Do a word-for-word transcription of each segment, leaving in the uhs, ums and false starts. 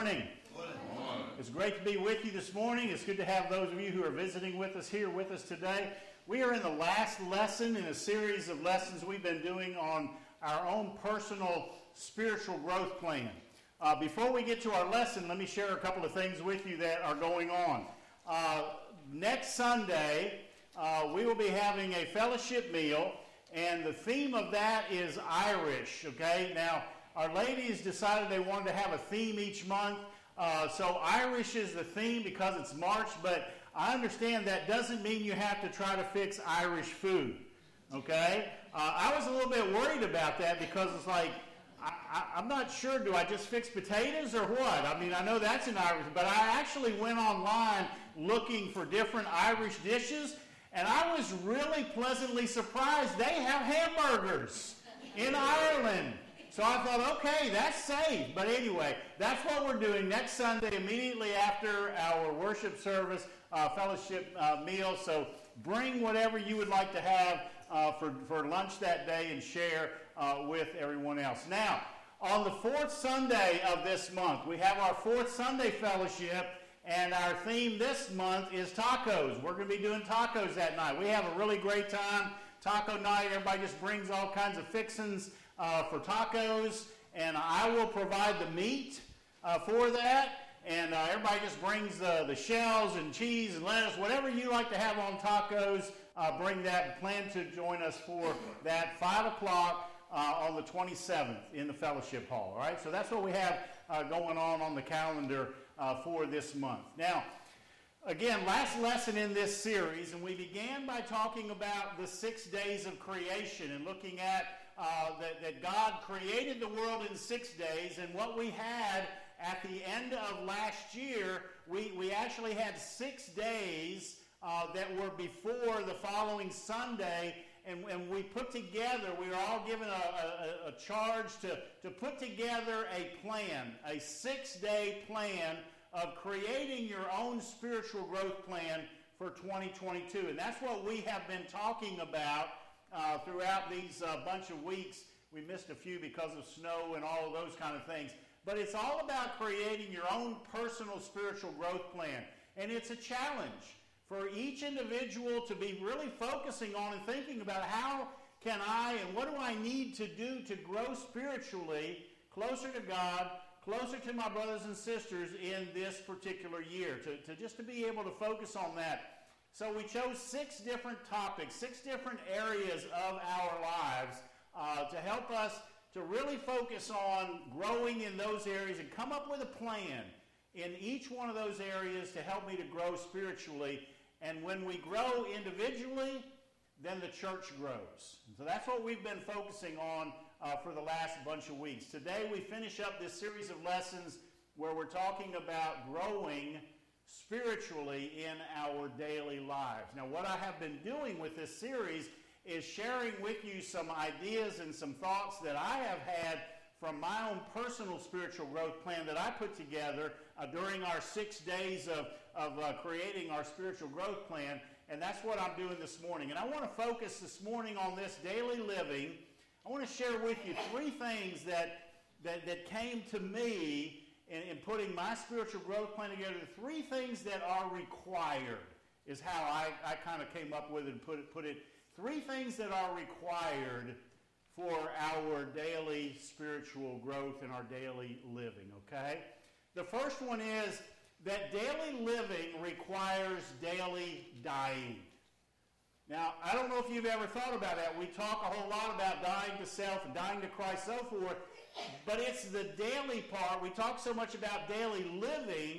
morning. Good morning. It's great to be with you this morning. It's good to have those of you who are visiting with us here with us today. We are in the last lesson in a series of lessons we've been doing on our own personal spiritual growth plan. Uh, before we get to our lesson, let me share a couple of things with you that are going on. Uh, next Sunday, uh, we will be having a fellowship meal, and the theme of that is Irish, okay? Now, our ladies decided they wanted to have a theme each month. Uh, so Irish is the theme because it's March, but I understand that doesn't mean you have to try to fix Irish food, okay? Uh, I was a little bit worried about that because it's like, I, I, I'm not sure, do I just fix potatoes or what? I mean, I know that's an Irish, but I actually went online looking for different Irish dishes, and I was really pleasantly surprised they have hamburgers in Ireland. So I thought, okay, that's safe. But anyway, that's what we're doing next Sunday immediately after our worship service, uh, fellowship uh, meal. So bring whatever you would like to have uh, for, for lunch that day and share uh, with everyone else. Now, on the fourth Sunday of this month, we have our fourth Sunday fellowship, and our theme this month is tacos. We're going to be doing tacos that night. We have a really great time. Taco night, everybody just brings all kinds of fixings Uh, for tacos, and I will provide the meat uh, for that, and uh, everybody just brings the, the shells and cheese and lettuce, whatever you like to have on tacos, uh, bring that. Plan to join us for that five o'clock uh, on the twenty-seventh in the fellowship hall, all right? So that's what we have uh, going on on the calendar uh, for this month. Now, again, last lesson in this series, and we began by talking about the six days of creation and looking at Uh, that, that God created the world in six days, and what we had at the end of last year, we, we actually had six days uh, that were before the following Sunday, and, and we put together, we were all given a, a, a charge to, to put together a plan, a six-day plan of creating your own spiritual growth plan for twenty twenty-two, and that's what we have been talking about Uh, throughout these uh, bunch of weeks. We missed a few because of snow and all of those kind of things. But it's all about creating your own personal spiritual growth plan. And it's a challenge for each individual to be really focusing on and thinking about how can I and what do I need to do to grow spiritually closer to God, closer to my brothers and sisters in this particular year, to, to just to be able to focus on that. So we chose six different topics, six different areas of our lives uh, to help us to really focus on growing in those areas and come up with a plan in each one of those areas to help me to grow spiritually. And when we grow individually, then the church grows. And so that's what we've been focusing on uh, for the last bunch of weeks. Today we finish up this series of lessons where we're talking about growing spiritually in our daily lives. Now, what I have been doing with this series is sharing with you some ideas and some thoughts that I have had from my own personal spiritual growth plan that I put together uh, during our six days of, of uh, creating our spiritual growth plan, and that's what I'm doing this morning. And I want to focus this morning on this daily living. I want to share with you three things that, that, that came to me In, in putting my spiritual growth plan together. Three things that are required is how I, I kind of came up with it and put it, put it. Three things that are required for our daily spiritual growth and our daily living, okay? The first one is that daily living requires daily dying. Now, I don't know if you've ever thought about that. We talk a whole lot about dying to self and dying to Christ, so forth. But it's the daily part. We talk so much about daily living,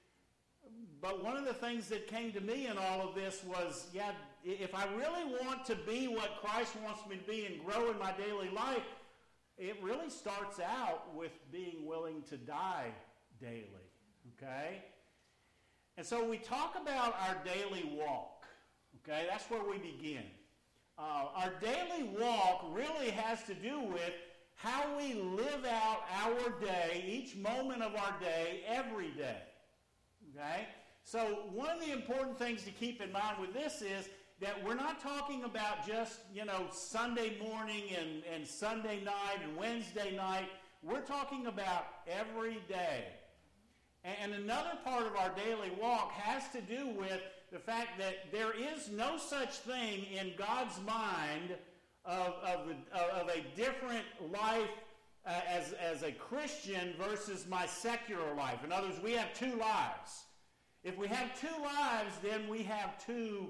but one of the things that came to me in all of this was, yeah, if I really want to be what Christ wants me to be and grow in my daily life, it really starts out with being willing to die daily, okay? And so we talk about our daily walk, okay? That's where we begin. Uh, our daily walk really has to do with how we live out our day, each moment of our day, every day, okay? So one of the important things to keep in mind with this is that we're not talking about just, you know, Sunday morning and, and Sunday night and Wednesday night. We're talking about every day. And another part of our daily walk has to do with the fact that there is no such thing in God's mind of, of, the, of a different life uh, as, as a Christian versus my secular life. In other words, we have two lives. If we have two lives, then we have two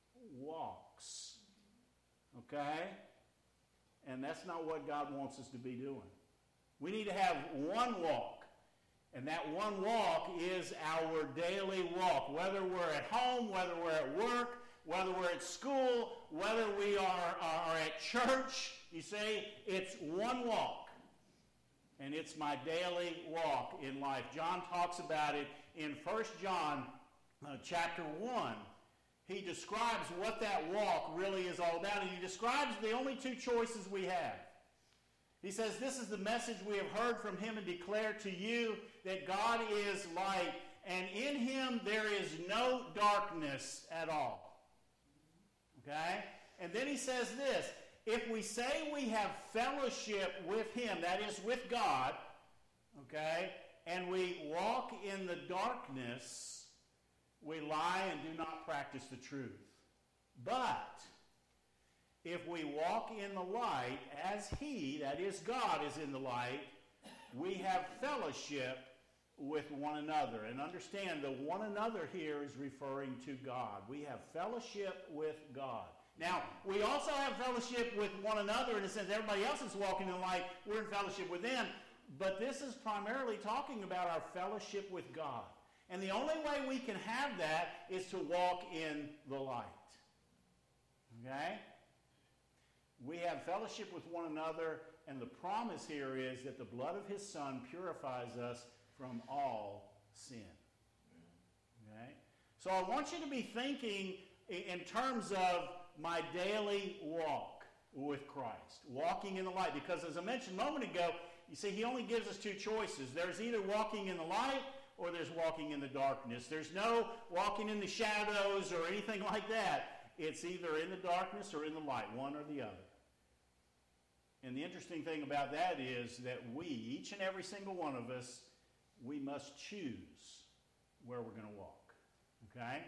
walks. Okay? And that's not what God wants us to be doing. We need to have one walk. And that one walk is our daily walk. Whether we're at home, whether we're at work, whether we're at school, whether we are, are at church, you see, it's one walk. And it's my daily walk in life. John talks about it in First John uh, chapter one. He describes what that walk really is all about. And he describes the only two choices we have. He says, this is the message we have heard from him and declare to you, that God is light, and in him there is no darkness at all. Okay? And then he says this, if we say we have fellowship with him, that is with God, okay, and we walk in the darkness, we lie and do not practice the truth. But if we walk in the light as he, that is God, is in the light, we have fellowship with one another. And understand, the one another here is referring to God. We have fellowship with God. Now, we also have fellowship with one another in the sense everybody else is walking in the light. We're in fellowship with them. But this is primarily talking about our fellowship with God. And the only way we can have that is to walk in the light. Okay? We have fellowship with one another, and the promise here is that the blood of his Son purifies us from all sin. Okay? So I want you to be thinking in terms of my daily walk with Christ, walking in the light. Because as I mentioned a moment ago, you see, he only gives us two choices. There's either walking in the light or there's walking in the darkness. There's no walking in the shadows or anything like that. It's either in the darkness or in the light, one or the other. And the interesting thing about that is that we, each and every single one of us, we must choose where we're going to walk. Okay?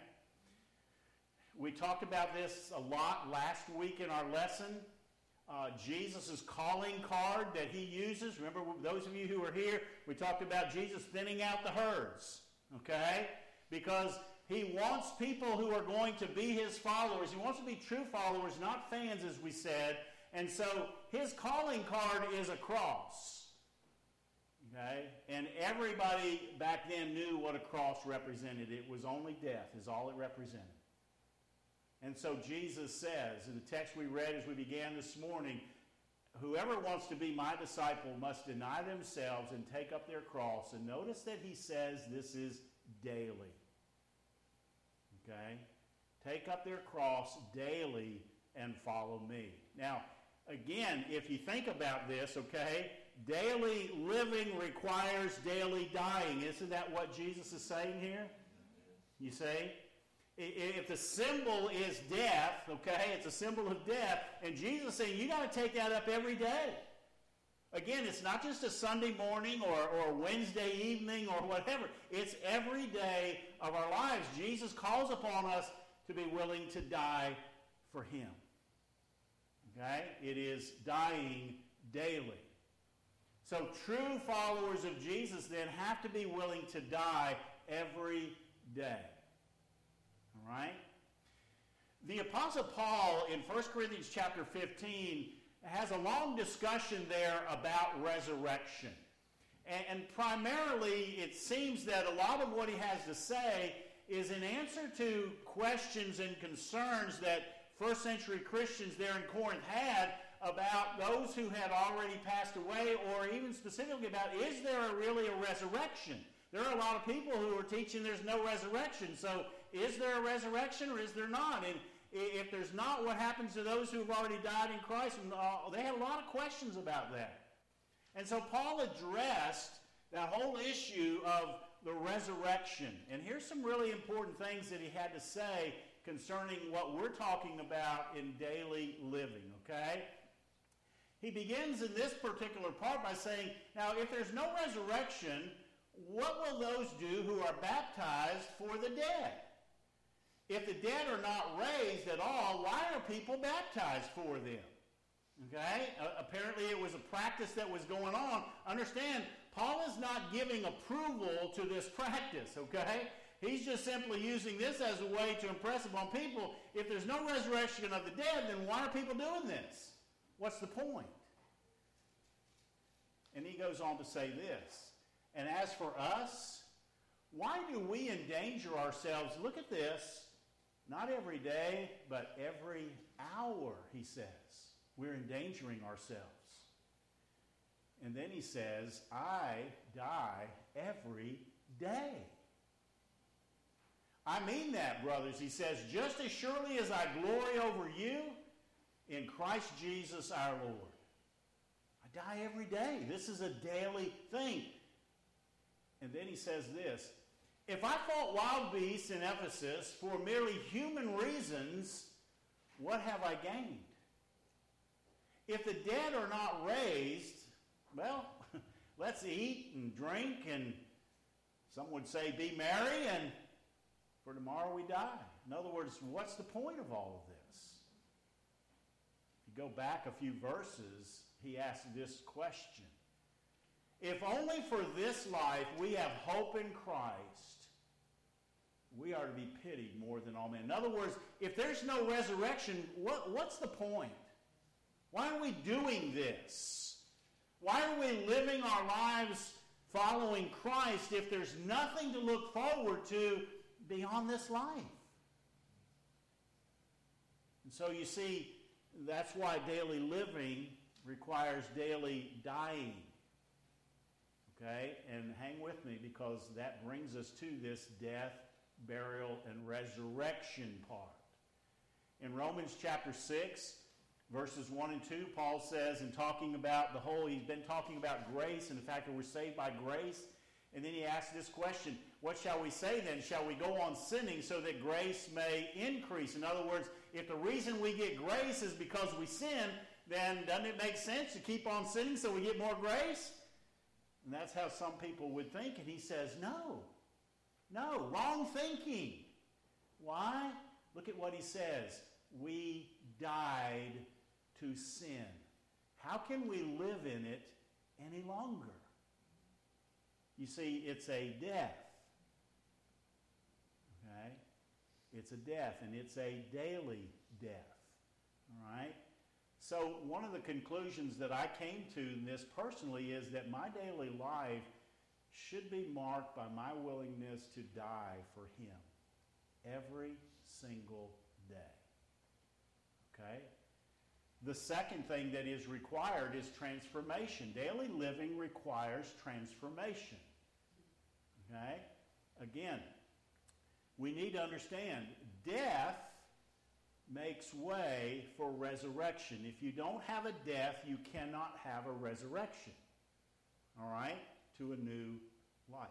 We talked about this a lot last week in our lesson. Uh, Jesus' calling card that he uses. Remember, those of you who were here, we talked about Jesus thinning out the herds. Okay? Because he wants people who are going to be his followers. He wants to be true followers, not fans, as we said. And so his calling card is a cross. Okay? And everybody back then knew what a cross represented. It was only death is all it represented. And so Jesus says, in the text we read as we began this morning, whoever wants to be my disciple must deny themselves and take up their cross. And notice that he says this is daily. Okay? Take up their cross daily and follow me. Now, again, if you think about this, okay, daily living requires daily dying. Isn't that what Jesus is saying here? You see? If the symbol is death, okay, it's a symbol of death, and Jesus is saying you got to take that up every day. Again, it's not just a Sunday morning or, or Wednesday evening or whatever. It's every day of our lives. Jesus calls upon us to be willing to die for him. Okay? It is dying daily. So true followers of Jesus then have to be willing to die every day. All right? The Apostle Paul in First Corinthians chapter fifteen has a long discussion there about resurrection. And, and primarily it seems that a lot of what he has to say is in answer to questions and concerns that first century Christians there in Corinth had about those who had already passed away, or even specifically about, is there a really a resurrection? There are a lot of people who are teaching there's no resurrection. So is there a resurrection or is there not? And if there's not, what happens to those who have already died in Christ? And uh, they had a lot of questions about that. And so Paul addressed that whole issue of the resurrection. And here's some really important things that he had to say concerning what we're talking about in daily living, okay? He begins in this particular part by saying, now, if there's no resurrection, what will those do who are baptized for the dead? If the dead are not raised at all, why are people baptized for them? Okay? Uh, apparently it was a practice that was going on. Understand, Paul is not giving approval to this practice, okay? He's just simply using this as a way to impress upon people, if there's no resurrection of the dead, then why are people doing this? What's the point? And he goes on to say this, and as for us, why do we endanger ourselves? Look at this. Not every day, but every hour, he says. We're endangering ourselves. And then he says, I die every day. I mean that, brothers. He says, just as surely as I glory over you in Christ Jesus our Lord. I die every day. This is a daily thing. And then he says this, if I fought wild beasts in Ephesus for merely human reasons, what have I gained? If the dead are not raised, well, let's eat and drink and some would say be merry, and for tomorrow we die. In other words, what's the point of all of this? If you go back a few verses, he asks this question. If only for this life we have hope in Christ, we are to be pitied more than all men. In other words, if there's no resurrection, what, what's the point? Why are we doing this? Why are we living our lives following Christ if there's nothing to look forward to beyond this life? And so you see, that's why daily living requires daily dying. Okay? And hang with me, because that brings us to this death, burial, and resurrection part. In Romans chapter six, verses one and two, Paul says, in talking about the whole, he's been talking about grace and the fact that we're saved by grace. And then he asks this question, what shall we say then? Shall we go on sinning so that grace may increase? In other words, if the reason we get grace is because we sin, then doesn't it make sense to keep on sinning so we get more grace? And that's how some people would think. And he says, no, no, wrong thinking. Why? Look at what he says. We died to sin. How can we live in it any longer? You see, it's a death. Okay? It's a death, and it's a daily death. All right? So one of the conclusions that I came to in this personally is that my daily life should be marked by my willingness to die for him every single day. Okay? The second thing that is required is transformation. Daily living requires transformation. Okay? Again, we need to understand death makes way for resurrection. If you don't have a death, you cannot have a resurrection. All right? To a new life.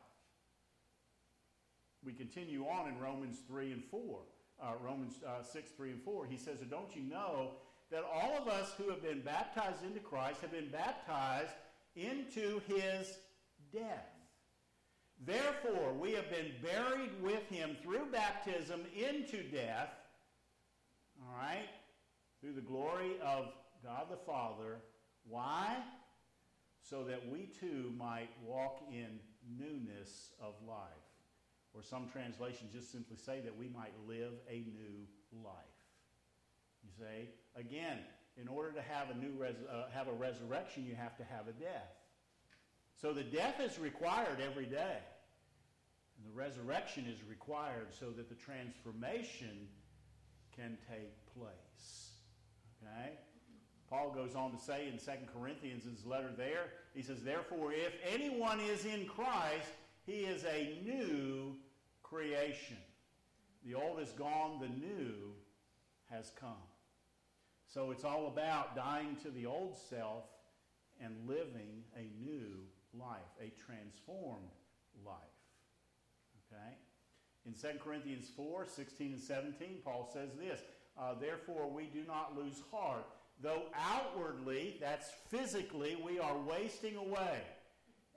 We continue on in Romans three and four. Uh, Romans uh, six, three and four. He says, don't you know that all of us who have been baptized into Christ have been baptized into his death. Therefore, we have been buried with him through baptism into death, all right, through the glory of God the Father. Why? So that we too might walk in newness of life. Or some translations just simply say that we might live a new life. You see? Again, in order to have a new res- uh, have a resurrection, you have to have a death. So the death is required every day. And the resurrection is required so that the transformation can take place. Okay? Paul goes on to say in Second Corinthians, in his letter there, he says, therefore, if anyone is in Christ, he is a new creation. The old is gone, the new has come. So it's all about dying to the old self and living a new life, a transformed life. Okay? In Second Corinthians four, sixteen and seventeen, Paul says this, uh, therefore we do not lose heart, though outwardly, that's physically, we are wasting away.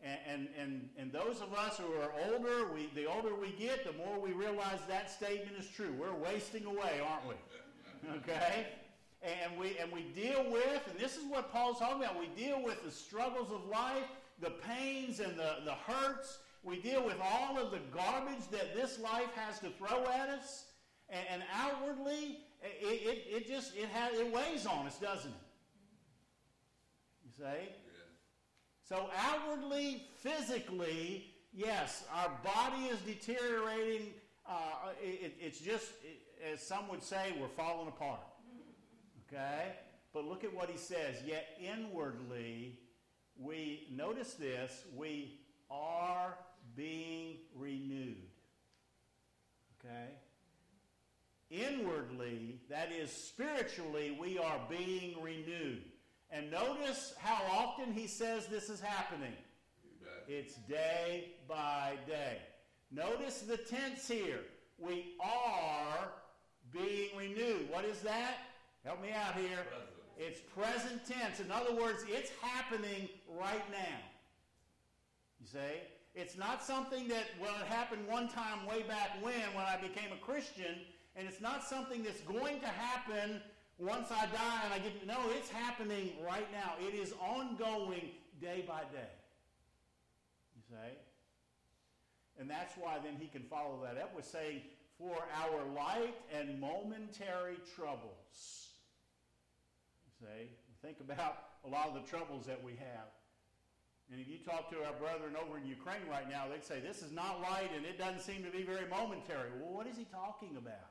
And, and, and, and those of us who are older, we, the older we get, the more we realize that statement is true. We're wasting away, aren't we? Okay? And we, and we deal with, and this is what Paul's talking about, we deal with the struggles of life, the pains and the, the hurts. We deal with all of the garbage that this life has to throw at us. And, and outwardly, it, it, it just it, has, it weighs on us, doesn't it? You say? So outwardly, physically, yes, our body is deteriorating. Uh, it, it's just, it, as some would say, we're falling apart. Okay? But look at what he says. Yet inwardly, we, notice this, we are being renewed. Okay? Inwardly, that is spiritually, we are being renewed. And notice how often he says this is happening. It's day by day. Notice the tense here. We are being renewed. What is that? Help me out here. Present. It's present tense. In other words, it's happening right now. You see? It's not something that, well, it happened one time way back when, when I became a Christian, and it's not something that's going to happen once I die and I get, no, it's happening right now. It is ongoing day by day. You see? And that's why then he can follow that up with saying, for our light and momentary troubles. You see? Think about a lot of the troubles that we have. And if you talk to our brethren over in Ukraine right now, they'd say, this is not light and it doesn't seem to be very momentary. Well, what is he talking about?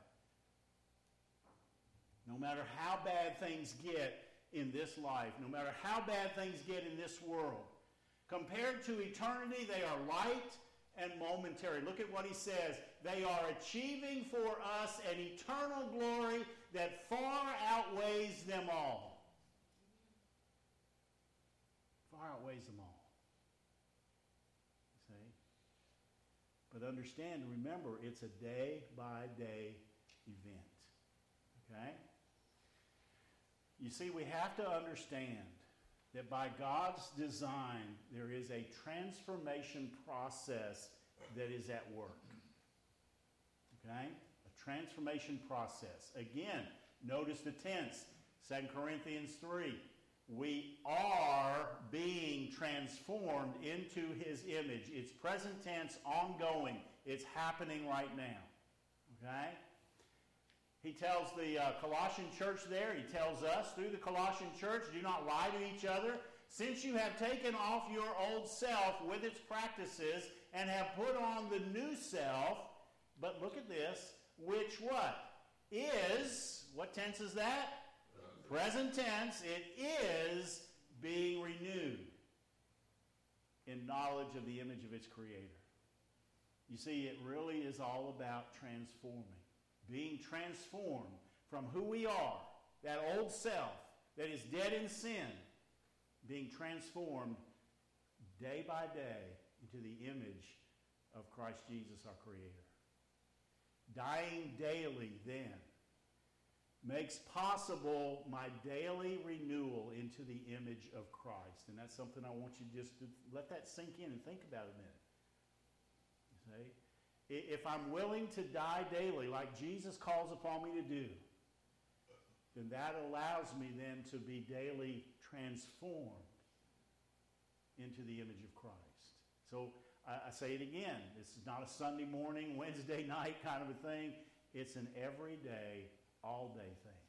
No matter how bad things get in this life, no matter how bad things get in this world, compared to eternity, they are light and momentary. Look at what he says. They are achieving for us an eternal glory that far outweighs them all. Far outweighs them all. See? But understand, remember, it's a day-by-day event. Okay? You see, we have to understand that by God's design, there is a transformation process that is at work. Okay? A transformation process. Again, notice the tense. Second Corinthians three. We are being transformed into his image. It's present tense, ongoing. It's happening right now. Okay? He tells the uh, Colossian church there, he tells us through the Colossian church, do not lie to each other, since you have taken off your old self with its practices and have put on the new self, but look at this, which what? Is, what tense is that? Present tense. It is being renewed in knowledge of the image of its creator. You see, it really is all about transforming. Being transformed from who we are, that old self that is dead in sin, being transformed day by day into the image of Christ Jesus, our Creator. Dying daily then makes possible my daily renewal into the image of Christ. And that's something I want you just to let that sink in and think about a minute. You see? If I'm willing to die daily like Jesus calls upon me to do, then that allows me then to be daily transformed into the image of Christ. So I, I say it again. This is not a Sunday morning, Wednesday night kind of a thing. It's an everyday, all-day thing.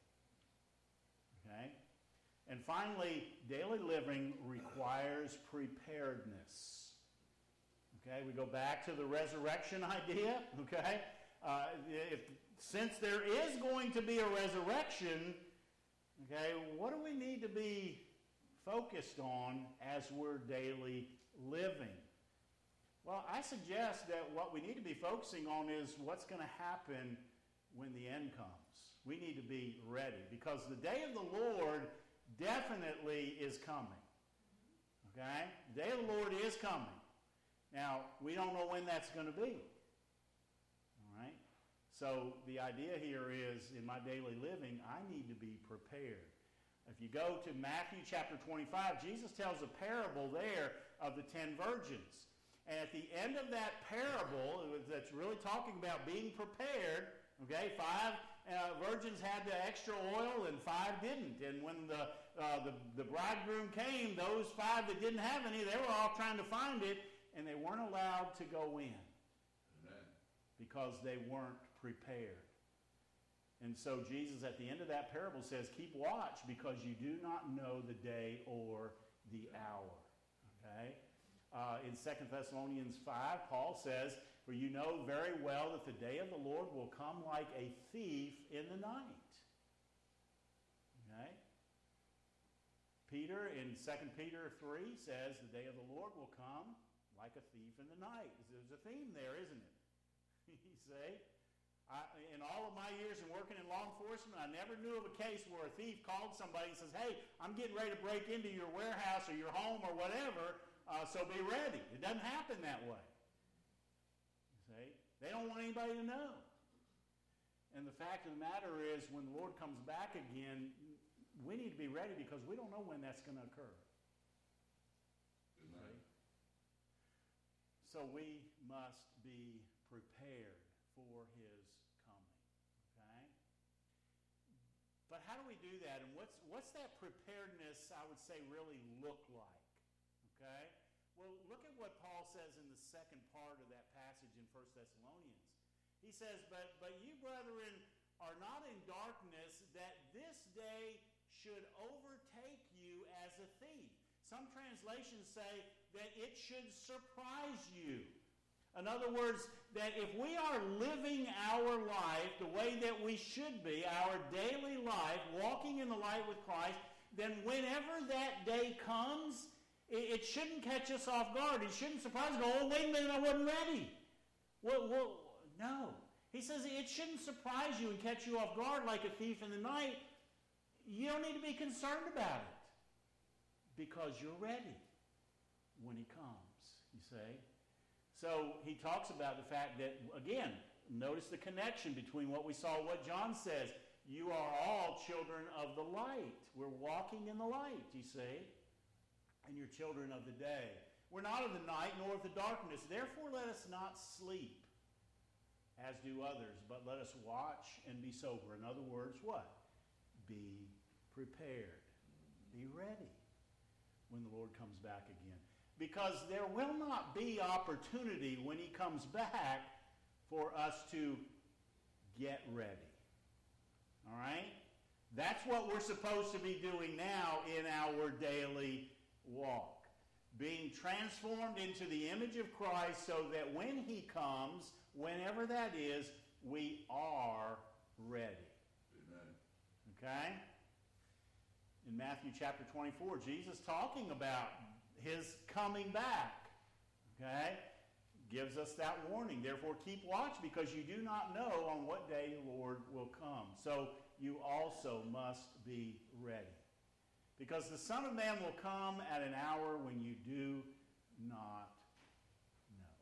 Okay? And finally, daily living requires preparedness. Okay, we go back to the resurrection idea, okay? Uh, if, since there is going to be a resurrection, okay, what do we need to be focused on as we're daily living? Well, I suggest that what we need to be focusing on is what's going to happen when the end comes. We need to be ready because the day of the Lord definitely is coming. Okay? The day of the Lord is coming. Now, we don't know when that's going to be. All right? So the idea here is, in my daily living, I need to be prepared. If you go to Matthew chapter twenty-five, Jesus tells a parable there of the ten virgins. And at the end of that parable, that's really talking about being prepared, okay, five uh, virgins had the extra oil and five didn't. And when the, uh, the, the bridegroom came, those five that didn't have any, they were all trying to find it, and they weren't allowed to go in. Amen. Because they weren't prepared. And so Jesus at the end of that parable says, keep watch because you do not know the day or the hour. Okay? Uh, in Second Thessalonians five, Paul says, for you know very well that the day of the Lord will come like a thief in the night. Okay? Peter in Second Peter three says the day of the Lord will come like a thief in the night. There's a theme there, isn't it? You say? I, in all of my years in working in law enforcement, I never knew of a case where a thief called somebody and says, hey, I'm getting ready to break into your warehouse or your home or whatever, uh, so be ready. It doesn't happen that way. You see? They don't want anybody to know. And the fact of the matter is, when the Lord comes back again, we need to be ready because we don't know when that's going to occur. Okay? So we must be prepared for his coming. Okay? But how do we do that? And what's what's that preparedness, I would say, really look like? Okay? Well, look at what Paul says in the second part of that passage in First Thessalonians. He says, but, but you, brethren, are not in darkness, that this day should overtake you as a thief. Some translations say that it should surprise you. In other words, that if we are living our life the way that we should be, our daily life, walking in the light with Christ, then whenever that day comes, it, it shouldn't catch us off guard. It shouldn't surprise us. Go, oh, wait a minute, I wasn't ready. Well, well, no. He says it shouldn't surprise you and catch you off guard like a thief in the night. You don't need to be concerned about it because you're ready when he comes, you see. So he talks about the fact that, again, notice the connection between what we saw, what John says. You are all children of the light. We're walking in the light, you see. And you're children of the day. We're not of the night nor of the darkness. Therefore let us not sleep, as do others, but let us watch and be sober. In other words, what? Be prepared. Be ready when the Lord comes back again. Because there will not be opportunity when he comes back for us to get ready. All right? That's what we're supposed to be doing now in our daily walk. Being transformed into the image of Christ so that when he comes, whenever that is, we are ready. Amen. Okay? In Matthew chapter twenty-four, Jesus talking about his coming back, okay, gives us that warning. Therefore, keep watch because you do not know on what day the Lord will come. So you also must be ready. Because the Son of Man will come at an hour when you do not know.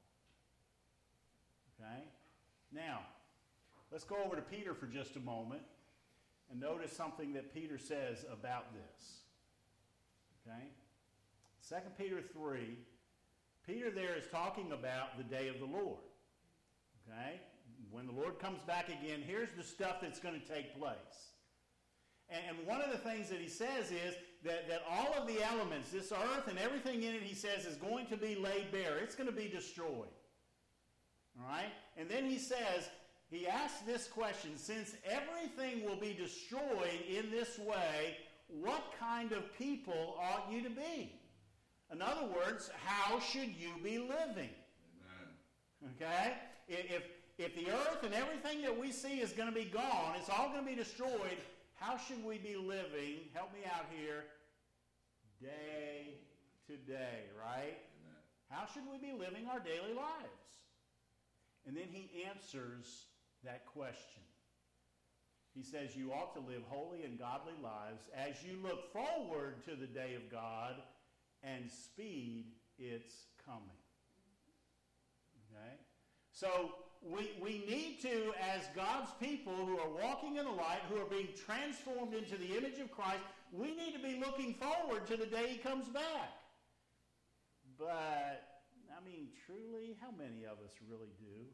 Okay? Now, let's go over to Peter for just a moment and notice something that Peter says about this. Okay? Second Peter three, Peter there is talking about the day of the Lord. Okay? When the Lord comes back again, here's the stuff that's going to take place. And, and one of the things that he says is that, that all of the elements, this earth and everything in it, he says, is going to be laid bare. It's going to be destroyed. All right? And then he says, he asks this question, since everything will be destroyed in this way, what kind of people ought you to be? In other words, how should you be living? Amen. Okay? If, if the earth and everything that we see is going to be gone, it's all going to be destroyed, how should we be living? Help me out here. Day to day, right? Amen. How should we be living our daily lives? And then he answers that question. He says, you ought to live holy and godly lives as you look forward to the day of God and speed its coming. Okay? So we, we need to, as God's people who are walking in the light, who are being transformed into the image of Christ, We need to be looking forward to the day he comes back. But, I mean, truly, how many of us really do?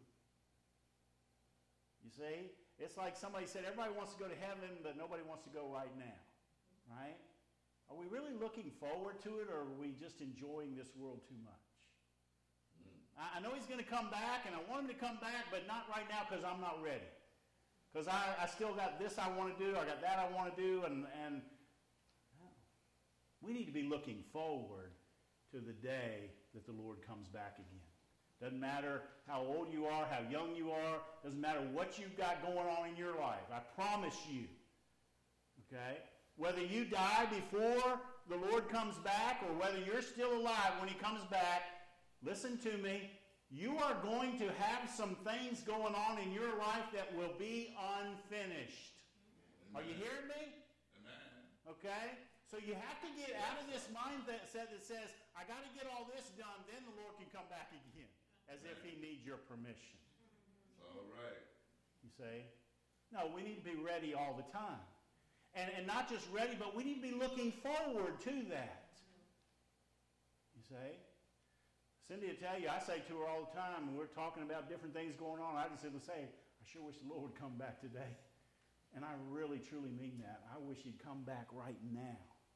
You see? It's like somebody said, everybody wants to go to heaven, but nobody wants to go right now. Right? Are we really looking forward to it, or are we just enjoying this world too much? I know he's going to come back, and I want him to come back, but not right now because I'm not ready. Because I, I still got this I want to do, I got that I want to do, and, and no. We need to be looking forward to the day that the Lord comes back again. Doesn't matter how old you are, how young you are, doesn't matter what you've got going on in your life. I promise you, okay? Whether you die before the Lord comes back or whether you're still alive when he comes back, listen to me. You are going to have some things going on in your life that will be unfinished. Amen. Are you hearing me? Amen. Okay? So you have to get out of this mindset that says, I got to get all this done, then the Lord can come back again. As Amen. If he needs your permission. All right. You say? No, we need to be ready all the time. And, and not just ready, but we need to be looking forward to that. You say? Cindy will tell you, I say to her all the time, when we're talking about different things going on, I just simply say, I sure wish the Lord would come back today. And I really, truly mean that. I wish he'd come back right now.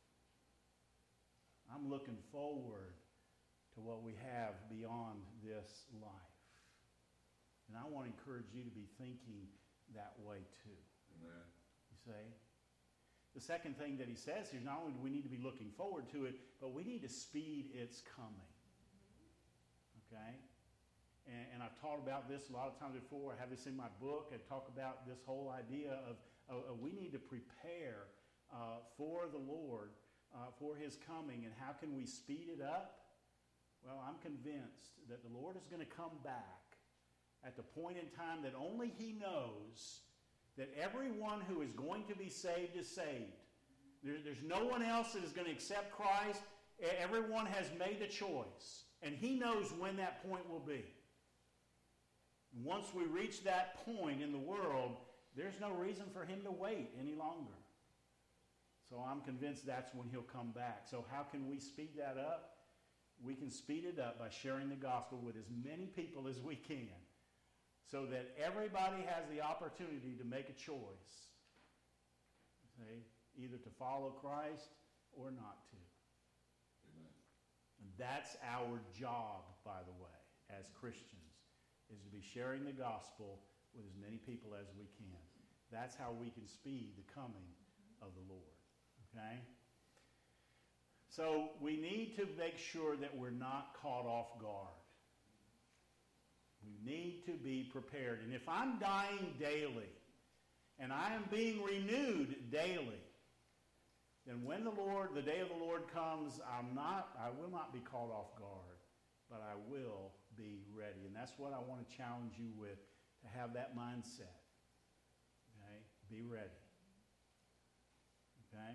I'm looking forward to what we have beyond this life. And I want to encourage you to be thinking that way too. Amen. You see? The second thing that he says here, not only do we need to be looking forward to it, but we need to speed its coming. Okay? And, and I've taught about this a lot of times before. I have this in my book. I talk about this whole idea of, of, of we need to prepare uh, for the Lord, uh, for his coming. And how can we speed it up? Well, I'm convinced that the Lord is going to come back at the point in time that only he knows that everyone who is going to be saved is saved. There, there's no one else that is going to accept Christ. Everyone has made the choice. And he knows when that point will be. Once we reach that point in the world, there's no reason for him to wait any longer. So I'm convinced that's when he'll come back. So how can we speed that up? We can speed it up by sharing the gospel with as many people as we can, so that everybody has the opportunity to make a choice. See, either to follow Christ or not to. Amen. And that's our job, by the way, as Christians, is to be sharing the gospel with as many people as we can. That's how we can speed the coming of the Lord. Okay? So we need to make sure that we're not caught off guard. We need to be prepared. And if I'm dying daily, and I am being renewed daily, then when the Lord, the day of the Lord comes, I'm not, I will not be caught off guard, but I will be ready. And that's what I want to challenge you with, to have that mindset. Okay? Be ready. Okay?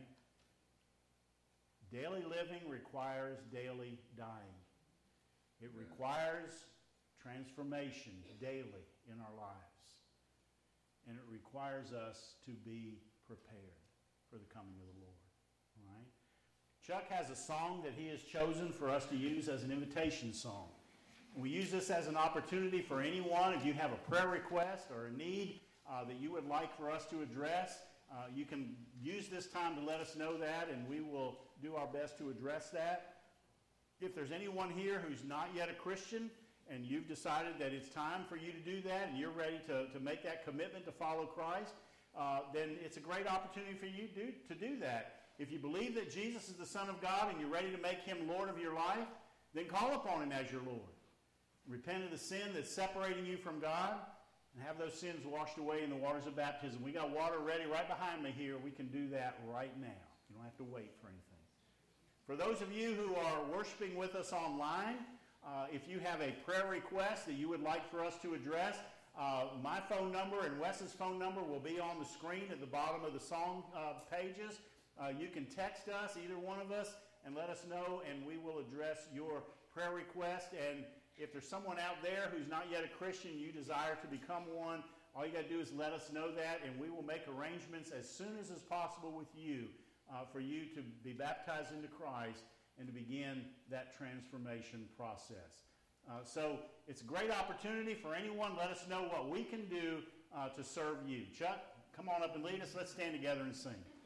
Daily living requires daily dying. It requires transformation daily in our lives. And it requires us to be prepared for the coming of the Lord. All right? Chuck has a song that he has chosen for us to use as an invitation song. And we use this as an opportunity for anyone, if you have a prayer request or a need uh, that you would like for us to address, uh, you can use this time to let us know that, and we will do our best to address that. If there's anyone here who's not yet a Christian, and you've decided that it's time for you to do that, and you're ready to, to make that commitment to follow Christ, uh, then it's a great opportunity for you do, to do that. If you believe that Jesus is the Son of God and you're ready to make him Lord of your life, then call upon him as your Lord. Repent of the sin that's separating you from God, and have those sins washed away in the waters of baptism. We got water ready right behind me here. We can do that right now. You don't have to wait for anything. For those of you who are worshiping with us online, Uh, if you have a prayer request that you would like for us to address, uh, my phone number and Wes's phone number will be on the screen at the bottom of the song uh, pages. Uh, you can text us, either one of us, and let us know, and we will address your prayer request. And if there's someone out there who's not yet a Christian, you desire to become one, all you got to do is let us know that, and we will make arrangements as soon as is possible with you uh, for you to be baptized into Christ and to begin that transformation process. Uh, so it's a great opportunity for anyone. Let us know what we can do uh, to serve you. Chuck, come on up and lead us. Let's stand together and sing.